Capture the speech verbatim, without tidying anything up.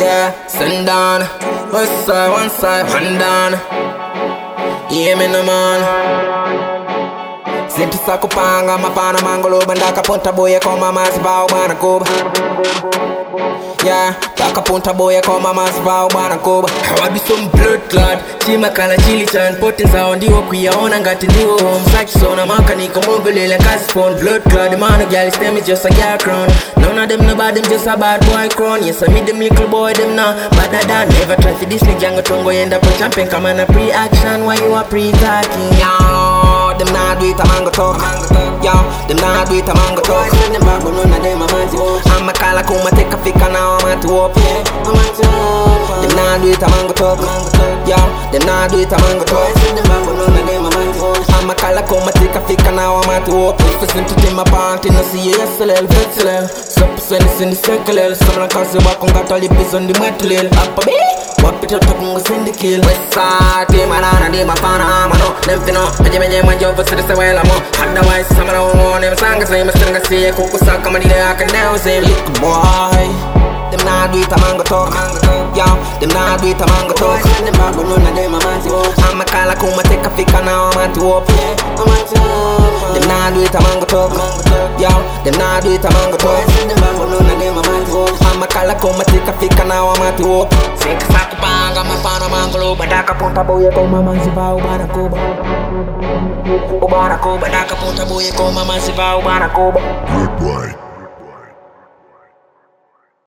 Yeah, send down. West side, one side, one down. Yeah, me no man. Zinti sa kupanga mapana mangolo bandaka punta boye koma masbao bana kuba. Yeah, baka punta boye koma masbao bana kuba. Hawadi some blood clot. Chima kala chili chan potin sao ndiwo kuyaona ngati ndiwo home sex. Na maka niko mobile kasi phone blood clot. The man of girl is them is just a girl crown. None of them no bad, them just a bad boy crown. Yes, I meet them little boy them now. Better than never try for this nigga and go tongo end up a champion. Come on a pre-action while you are pre-talking. Yo, them not do it a mango talk. Yo, them not do it a mango talk. Them back none of them a man to. I'm a call a kuma take a pick and now I'm at to up. Them not do it a mango talk. Yo, them not do it a mango talk. Them back none of them a man to. I'm a call a kuma take a pick and now I'm at to up. If it's into them a panty, no see S L L, V X L L. Some percent is in the circle L. Some like us walk on got all the piece on the metal L. Up a bit. What put up on the send the kill. West side, team alana, team a fan, I'm a no. Them finna, me me me job for the well I'm on. Otherwise, some of them want them songs same. I still got see a coco sack, I'm a nigga I can now say, look boy. Them not do it a mango talk. Yo, them not do it a mango talk. Them back none of them a man to. I'm a call a kuma take a pick and now I'm at to up. Them not do it a mango talk. Yo, them not do it a mango talk. Them back none of them a man to. I'm a call a kuma take a pick and now I'm at to up. Say ka sa kupanga mapana mangolo badaka punta boye ko mama ziba ubana kuba. Ubana kuba daka punta boye ko mama ziba ubana kuba. Good boy.